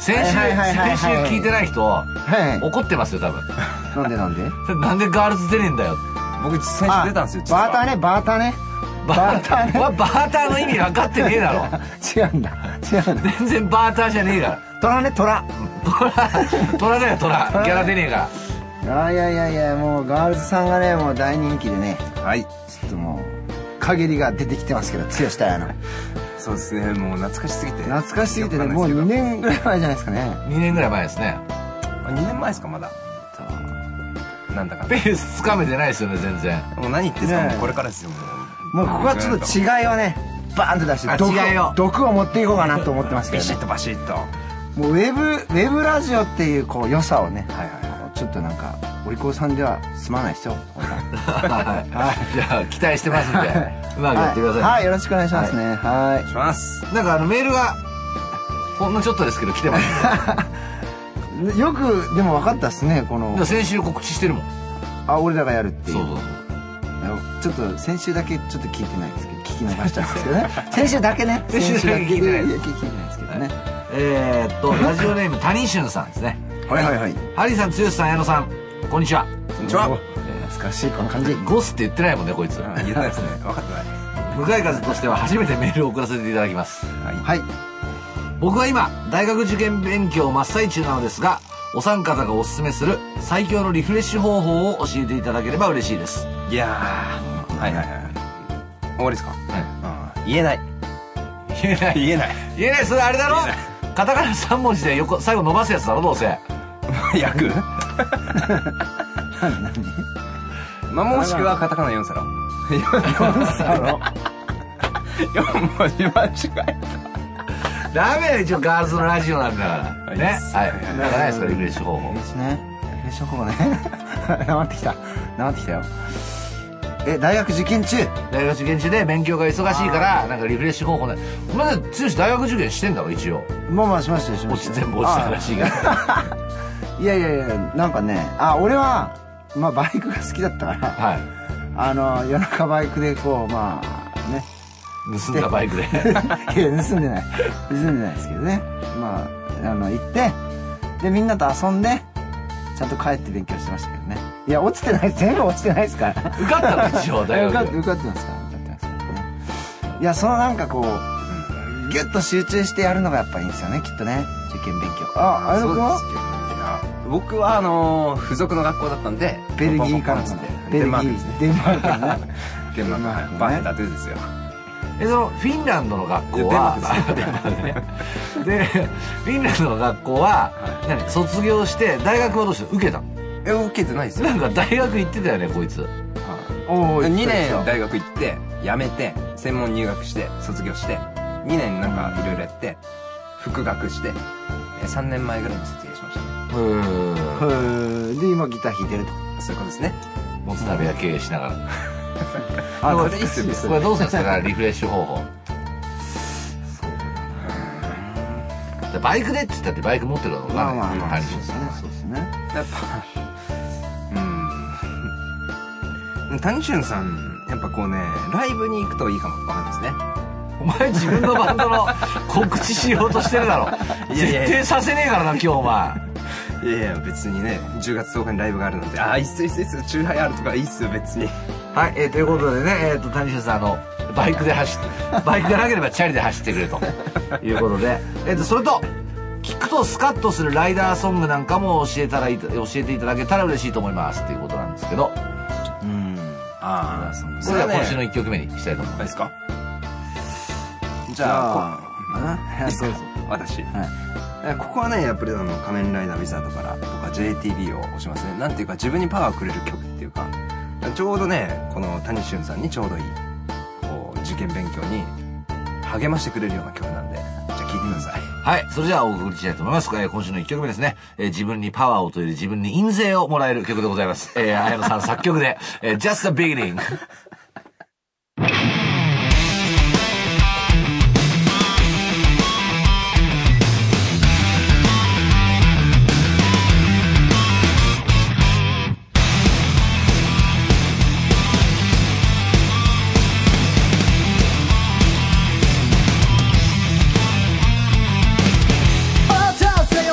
先週聞いてない人、怒ってますよ多分。 なんでなんでガールズ出ねえんだよ。 僕先週出たんですよ。 バーターね。 バーターの意味分かってねえだろ。 違うんだ。 全然バーターじゃねえから。 虎ね、虎だよ、虎。ギャラ出ねえから。 いや、もうガールズさんがね、もう大人気でね。 はい。 ちょっともう、陰りが出てきてますけど、剛たやの。 そうですね、もう懐かしすぎてね、もう2年ぐらい前じゃないですかね。 2年ぐらい前ですね。 2年前ですか、まだ。なんだかペースつかめてないですよね、全然。 もう何言ってんすか、もうこれからですよ。 もうここはちょっと違いをね、バーンと出して毒を持っていこうかなと思ってますけどね。 ビシッとバシッと。 もうウェブラジオっていうこう良さをね、ちょっとなんかお利口さんでは済まないですよ。 じゃあ期待してますんで、うまくやってください。 はい、よろしくお願いしますね。はい、お願いします。 なんかメールがほんのちょっとですけど来てます。 よくでも分かったっすね、この。 先週告知してるもん。 俺らがやるっていう。 そう。 ちょっと先週だけちょっと聞いてないですけど、聞き逃しちゃうんですけどね。先週だけね。 先週だけ聞いてないですけどね。 ラジオネーム谷俊さんですね。 はい。 ハリーさん、剛さん、矢野さん、こんにちは。 懐かしいこの感じ。 ゴスって言ってないもんね、こいつ。 言ってないですね。分かってない。 向かい風としては初めてメールを送らせていただきます。 はい。 僕は今大学受験勉強真っ最中なのですが、お三方がおすすめする最強のリフレッシュ方法を教えていただければ嬉しいです。 いやー、はい。終わりですか？はい。言えない。 それあれだろ、カタカナ3文字で最後伸ばすやつだろ、どうせ。 役まあ、もしくはカタカナ4皿。 4皿 4文字間違えた。ダメだよ、一応ガールズのラジオなんだからね。はい。なんかないですか、リフレッシュ方法。 いいですね。リフレッシュ方法ね。なまってきたよ。大学受験中で勉強が忙しいから、なんかリフレッシュ方法ね。お前剛大学受験してんだろ、一応。 まあしましたよ。 全部落ちたらしいから。 いやなんかね、俺はまあバイクが好きだったから、夜中バイクでこう、まあね、 盗んだバイクで。 いや、盗んでないですけどね。まあ行ってでみんなと遊んでちゃんと帰って勉強してましたけどね。いや、落ちてない、全部落ちてないですから。 受かったの一応大学受かってますからね。いや、そのなんかこうギュッと集中してやるのがやっぱいいんですよね、きっとね、受験勉強。あやのくんは？ 僕は付属の学校だったんで、 ベルギーからデンマークですね。 デンマークね。 デンマークバーヘンダトゥですよ。 そのフィンランドの学校はでフィンランドの学校は卒業して大学はどうして受けたの？ 受けてないですよ。 なんか大学行ってたよね、こいつ。 2年大学行って辞めて専門入学して卒業して2年なんかいろいろやって復学して3年前ぐらいに卒業しましたね。 で今ギター弾いてると。 そういうことですね。 もつ鍋屋経営しながら。 それいいっすよ。 これどうするんですか、リフレッシュ方法。バイクでって言ったってバイク持ってるのかな。 まあそうですね。 やっぱ谷俊さんやっぱこうね、ライブに行くといいかもわかんないですね。 お前自分のバンドの告知しようとしてるだろ。絶対させねえからな、今日お前。 いや別にね、10月10日にライブがあるので、いいっすチューハイあるとかいいっすよ別に。 はい、ということでね、谷俊さんバイクがなければチャリで走ってくれということで、それと聞くとスカッとするライダーソングなんかも教えていただけたら嬉しいと思いますっていうことなんですけど、それでは今週の1曲目にしたいと思います。 ですか？じゃあ私、ここはね、やっぱり仮面ライダーウィザードからとか JTB を押しますね。なんていうか自分にパワーをくれる曲っていうか、ちょうどね、この谷俊さんにちょうどいいこう受験勉強に励ましてくれるような曲なんで、じゃあ聴いてください。 はい、それじゃあお送りしたいと思います。今週の1曲目ですね、自分にパワーをという自分に印税をもらえる曲でございます。綾野さん作曲で、Just the Beginning。 落とせ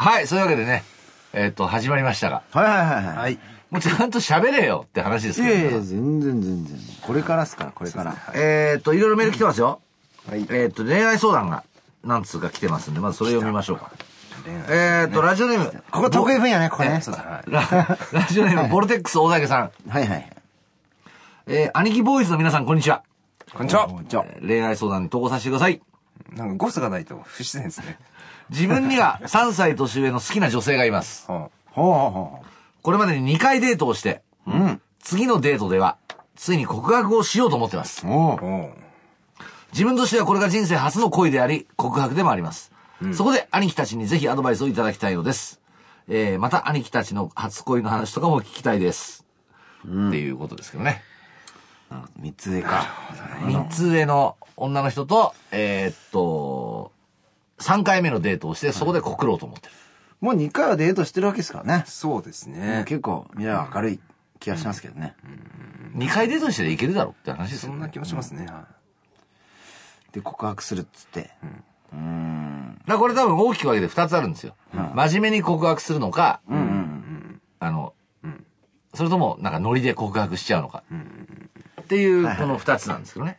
はい、そういうわけでね、始まりましたが。 はいはいはいはい。 はい。 もうちゃんと喋れよって話ですけど、ね。 いやいや、全然。これからっすから、これから。 いろいろメール来てますよ。 はい。 恋愛相談が何通か来てますんで、まずそれ読みましょうか。ラジオネーム。 ここ得意分野ね、ここね。 そうだ。 ラジオネーム、ボルテックス大竹さん。 はいはい。 兄貴ボーイズの皆さん、こんにちは。 こんにちは。 恋愛相談に投稿させてください。 なんかゴスがないと不自然ですね。 自分には3歳年上の好きな女性がいます。 ほう。 これまでに2回デートをして、次のデートでは、ついに告白をしようと思ってます。自分としてはこれが人生初の恋であり、告白でもあります。そこで兄貴たちにぜひアドバイスをいただきたいのです。また兄貴たちの初恋の話とかも聞きたいです。っていうことですけどね。 3つ上か。 3つ上の女の人と、3回目のデートをして、そこで告ろうと思ってる。 もう2回はデートしてるわけですからね。 そうですね。 結構、みんな明るい気がしますけどね。 2回デートしていけるだろうって話ですよね。 そんな気もしますね。 で、告白するっつって。 だからこれ多分大きく分けて2つあるんですよ。真面目に告白するのか、それともなんかノリで告白しちゃうのか。っていう、この2つなんですけどね。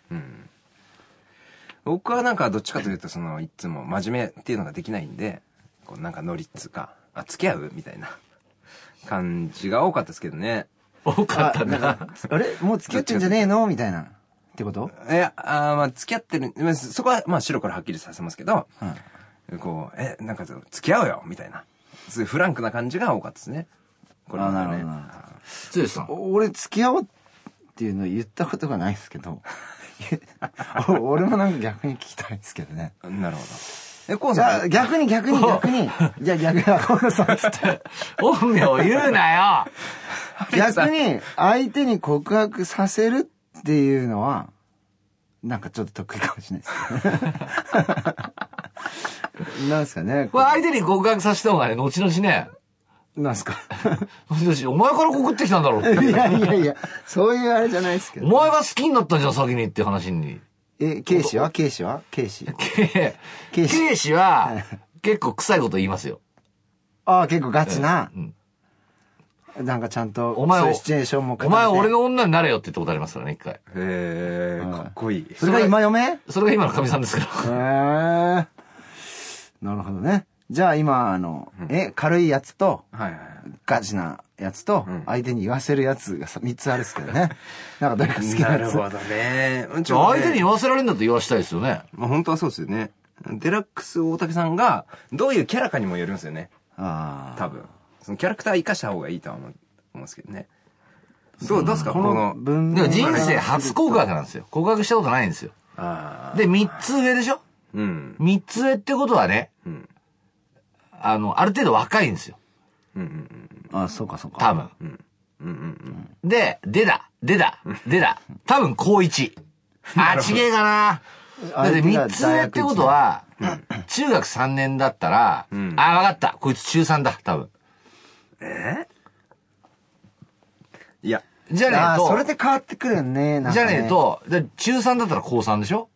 僕はなんかどっちかというと、いつも真面目っていうのができないんで、こうなんかノリっつうか、付き合うみたいな感じが多かったですけどね。 多かったな。 あれもう付き合ってんじゃねえのみたいな。ってこと？ いや、まあ付き合ってる、そこはまあ白からはっきりさせますけど、こう、なんか付き合うよみたいな。そういうフランクな感じが多かったですね。これはね。 なるほどな。 剛さん。 俺付き合おうっていうの言ったことがないですけど、俺もなんか逆に聞きたいですけどね。 なるほど。コウさん。 逆に。じゃあ逆に、コウさんつって。 本名言うなよ逆に、相手に告白させるっていうのは、なんかちょっと得意かもしれないですね。なんすかね。 これ相手に告白させた方がね、後々ね。 なんすか。 後々、お前から告ってきたんだろうって。 いや、そういうあれじゃないですけど。 お前が好きになったんじゃん、先にって話に。 ケイシは、 ケイシは、結構臭いこと言いますよ。 ああ、結構ガチな。なんかちゃんと、 お前そういうシチュエーションも。 お前俺の女になれよって言ったことありますからね、一回。 かっこいい。 それが今嫁？ それが今の神さんですから。 なるほどね。じゃあ今、軽いやつと、ガチなやつと、相手に言わせるやつが3つあるんですけどね。なんかどれか好きなやつ。 なるほどね。 相手に言わせられるんだと言わしたいですよね。 まあ本当はそうですよね。デラックス大竹さんが、どういうキャラかにもよりますよね。多分。そのキャラクター生かした方がいいとは思うんですけどね。どうですかこの。 でも人生初告白なんですよ。告白したことないんですよ。で、3つ上でしょ?3 つ上ってことはね、ある程度若いんですよ。 そうか。 多分。で、出だ。多分高1。ちげえかな。だって3つ上ってことは、中学3年だったら、わかった。こいつ中3だ、多分。 いや。 じゃねえと。 それで変わってくるよね。 じゃねえと、中3だったら高3でしょ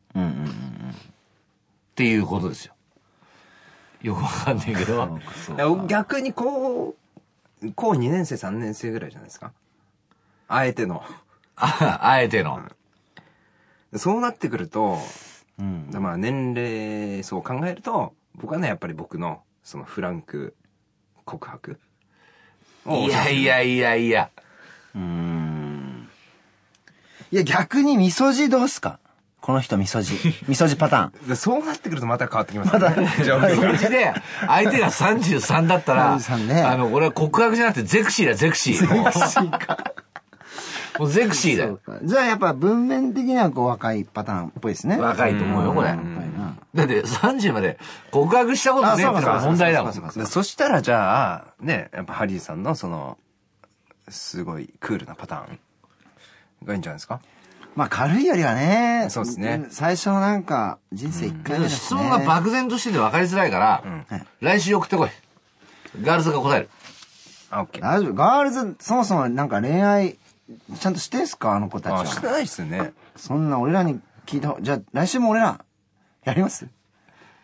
っていうことですよ。よくわかんないけど。 逆に高2年生3年生ぐらいじゃないですか。あえての。そうなってくると、まあ年齢層を考えると、僕はね、やっぱり僕の、そのフランク告白。 いや。 いや、逆にみそじどうすかこの人みそじパターン。 そうなってくるとまた変わってきますね。 じゃあ、みそじで、相手が33だったら、俺は告白じゃなくてゼクシーだ、ゼクシー。ゼクシーか。もうゼクシーだよ。 じゃあやっぱ文面的には若いパターンっぽいですね。 若いと思うよ、これ。だって30まで告白したことねってのが問題だもん。 そしたらじゃあ、ね、やっぱハリーさんのすごいクールなパターンがいいんじゃないですか。 まあ軽いよりはね。 そうですね。 最初のなんか人生1回目ですね。 質問が漠然としてて分かりづらいから、来週送ってこい。ガールズが答える。 オッケー。 大丈夫。ガールズ、そもそもなんか恋愛、ちゃんとしてんすかあの子たちは。 してないっすよね。 そんな俺らに聞いた、じゃあ来週も俺ら、やります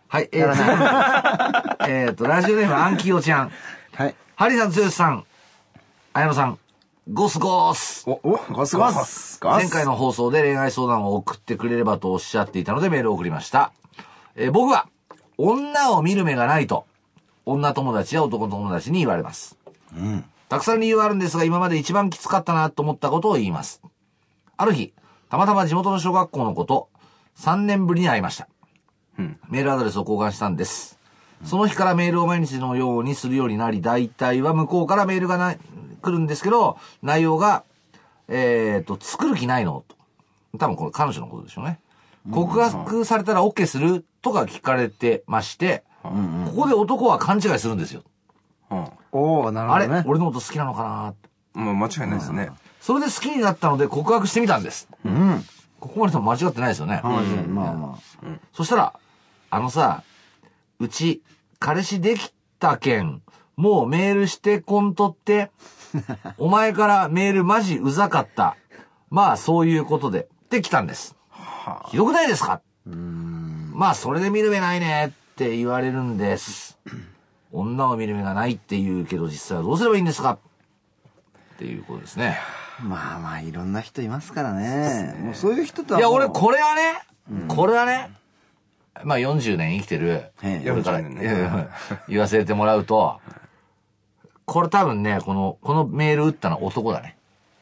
はい、ラジオネーム、アンキヨちゃん。 はい。 ハリーさん、剛さん、綾野さん、ゴスゴース。 ゴスゴス。 前回の放送で恋愛相談を送ってくれればとおっしゃっていたのでメールを送りました。僕は、女を見る目がないと、女友達や男友達に言われます。たくさん理由はあるんですが、今まで一番きつかったなと思ったことを言います。ある日、たまたま地元の小学校の子と3年ぶりに会いました。メールアドレスを交換したんです。その日からメールを毎日のようにするようになり、大体は向こうからメールが来るんですけど、内容が、作る気ないのと。多分これ彼女のことでしょうね。告白されたら OK するとか聞かれてまして、ここで男は勘違いするんですよ。 おー、なるほどね。 あれ俺のこと好きなのかなって。 もう間違いないですね。 それで好きになったので告白してみたんです。ここまでとも間違ってないですよね。 まあ。 そしたら、うち、彼氏できたけん、もうメールしてこんとって、お前からメールマジうざかった。まあそういうことで、って来たんです。ひどくないですか？まあそれで見る目ないねって言われるんです。女を見る目がないって言うけど実際はどうすればいいんですか？っていうことですね。 まあいろんな人いますからね。もうそういう人とは。 いや俺これはね、まあ40年生きてる、俺から言わせてもらうと、これ多分ね、このメール打ったのは男だね。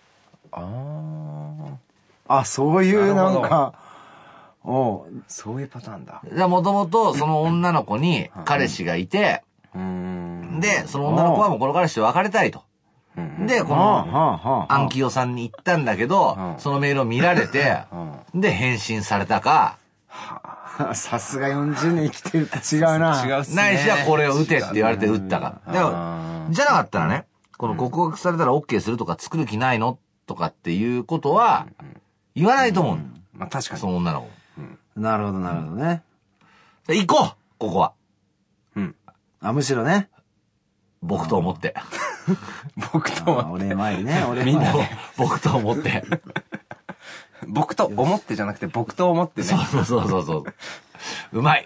そういうなんか、 そういうパターンだ。 もともとその女の子に彼氏がいて、で、その女の子はもうこの彼氏と別れたいと。で、この、アンキヨさんに言ったんだけど、そのメールを見られて、で、返信されたか、 さすが40年生きてるって違うな。 違うっすね。 ないしはこれを打てって言われて打ったか。じゃなかったらね、この告白されたら OK するとか作る気ないのとかっていうことは、言わないと思う。 まあ確かに。 その女の子。 なるほどね。 行こうここは。 むしろね。 僕と思って。 僕と思って。 お礼参りね。 みんなで。 僕と思って。 僕と思ってじゃなくて僕と思ってね。 そう。うまい。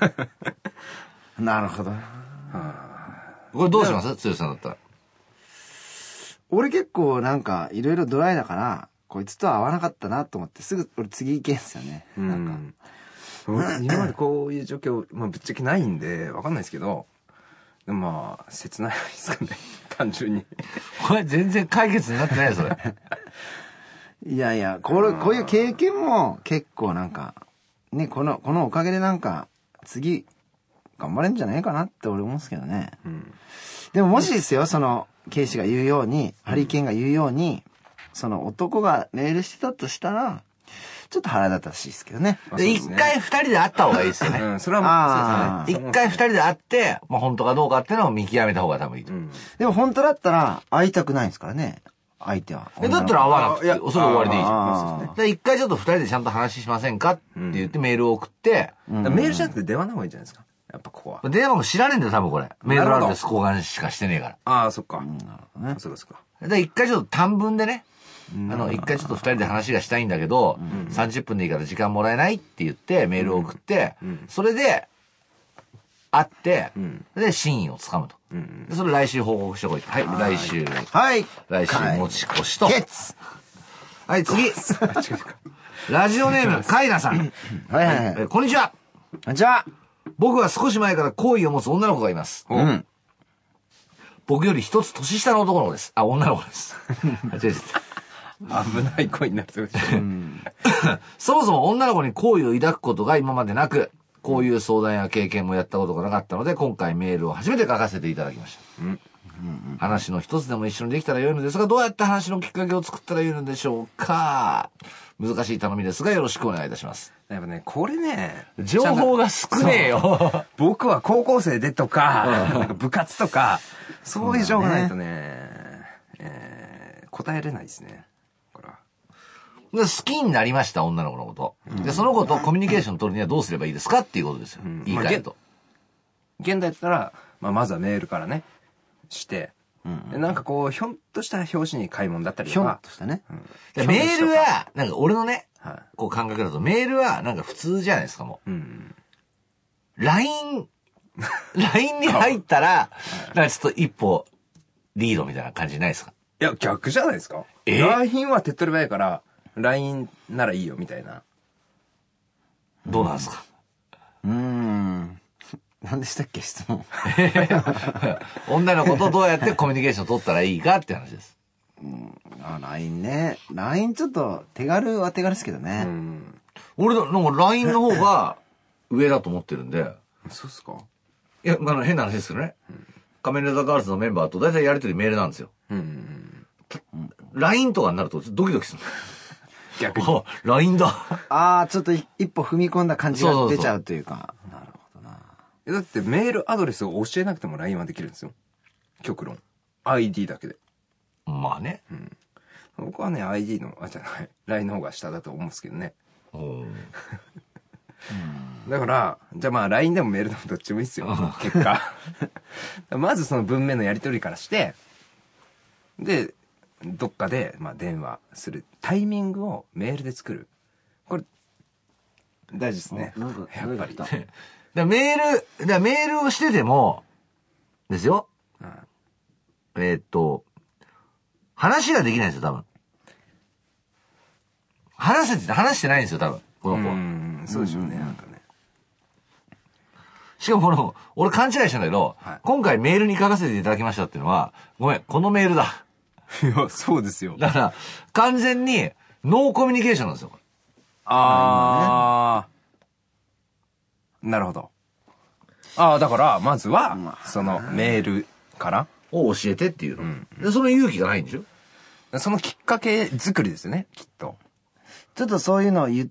なるほど。 これどうします？剛さんだったら。 俺結構なんかいろいろドライだから、こいつとは合わなかったなと思ってすぐ俺次行けんすよね。なんか。 今までこういう状況、ぶっちゃけないんでわかんないですけど、でもまあ切ないですかね。単純に。 これ全然解決になってないよそれ。 いや、こういう経験も結構なんか、ね、このおかげでなんか、次、頑張れんじゃないかなって俺思うんですけどね。でももしですよ、その、ケイシが言うように、ハリケーンが言うように、その男がメールしてたとしたら、ちょっと腹立たしいですけどね。 一回二人で会った方がいいですよね。 それはそうですね。一回二人で会って、まあ本当かどうかっていうのを見極めた方が多分いいと。 でも本当だったら会いたくないんですからね。相手は。 だったら会わなくて、それで終わりでいいじゃん。一回ちょっと二人でちゃんと話しませんかって言ってメールを送って、 メールじゃなくて電話の方がいいんじゃないですか。やっぱここは。 電話も知らねえんだよ、多分これ。メールアドレス交換しかしてねえから。 そっか。そうですか。 一回ちょっと短文でね、一回ちょっと二人で話がしたいんだけど、30分でいいから時間もらえないって言ってメールを送って、それで、会って、で、真意をつかむと。でそれ来週報告してこいと。はい、来週。 はい。 来週持ち越しと。はい、次。 違うラジオネーム、カイナさん。 はい。 こんにちは。 こんにちは。 僕は少し前から好意を持つ女の子がいます。僕より一つ年下の男の子です。女の子です。 危ない恋になってる。 そもそも女の子に好意を抱くことが今までなく、こういう相談や経験もやったことがなかったので、今回メールを初めて書かせていただきました。話の一つでも一緒にできたら良いのですが、どうやって話のきっかけを作ったらいいのでしょうか。難しい頼みですが、よろしくお願いいたします。 やっぱね、これね、 情報が少ねえよ。 僕は高校生でとか、部活とか、そういう情報がないとね、答えれないですね。 好きになりました、女の子のこと。で、その子とコミュニケーション取るにはどうすればいいですかっていうことですよ。言い換えると。 現代だったら、まずはメールからね、して、なんかこう、ひょんとした表紙に買い物だったりとか。 ひょんとしたね。 メールは、なんか俺のね、こう感覚だと、メールはなんか普通じゃないですか、もう。 LINE に入ったら、なんかちょっと一歩リードみたいな感じないですか？ いや、逆じゃないですか。LINE は手っ取り早いから、LINE ならいいよ、みたいな。 どうなんですか？ 何でしたっけ、質問。 女の子とどうやってコミュニケーション取ったらいいかって話です。 LINE ね。LINE ちょっと手軽は手軽ですけどね。 俺なんか LINE の方が上だと思ってるんで。 そうっすか？ いや、変な話ですけどね。仮面ライダーガールズのメンバーと大体やりとりメールなんですよ。LINE とかになるとドキドキする。 逆に。 LINE だ。 ちょっと一歩踏み込んだ感じが出ちゃうというか。なるほどな。 だってメールアドレスを教えなくても LINE はできるんですよ。極論。ID だけで。 まあね。 僕はね、ID の、LINE の方が下だと思うんですけどね。だから、じゃあまあ LINE でもメールでもどっちもいいっすよ。結果。まずその文面のやり取りからして、で、どっかで、まあ電話する。タイミングをメールで作る。これ、大事ですね。やっぱり。 メールをしてても、ですよ。話ができないんですよ、多分。話してないんですよ、多分。この子は。 そうでしょうね、なんかね。 しかも俺勘違いしたんだけど、今回メールに書かせていただきましたっていうのは、ごめん、このメールだ。 いや、そうですよ。 だから、完全にノーコミュニケーションなんですよ。 なるほど。だから、まずは、そのメールからを教えてっていうの。で、その勇気がないんでしょ？ そのきっかけ作りですよね、きっと。 ちょっとそういうのを言って、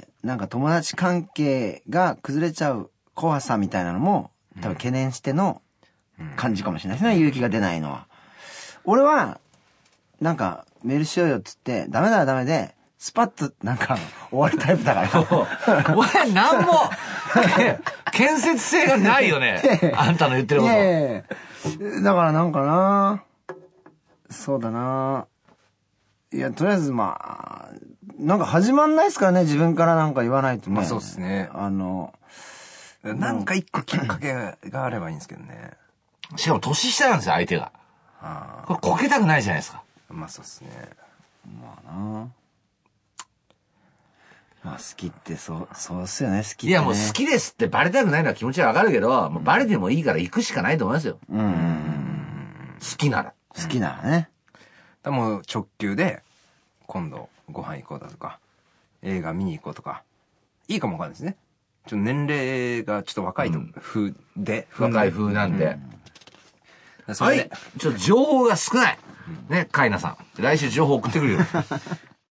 なんか友達関係が崩れちゃう怖さみたいなのも、多分懸念しての感じかもしれないですね、勇気が出ないのは。俺は、なんか、メールしようよっつって、ダメで、スパッと、なんか、終わるタイプだから。 お前、なんも、建設性がないよね。あんたの言ってること。 だからなんかな、そうだな。いや、とりあえずまあ、なんか始まんないですからね、自分からなんか言わないとね。 まあそうっすね。なんか一個きっかけがあればいいんですけどね。 しかも年下なんですよ、相手が。これこけたくないじゃないですか。 まあそうっすね。 まあな。まあ好きってそうっすよね、好きって、ね。 いやもう好きですってバレたくないのは気持ちはわかるけど、もうバレてもいいから行くしかないと思いますよ。好きなら。 好きならね。 もう直球で、今度ご飯行こうだとか、映画見に行こうとか、いいかもわかんないですね。ちょっと年齢がちょっと若い風で、 若い風なんで。 それではい。ちょっと情報が少ない。ね、カイナさん。来週情報送ってくるよ。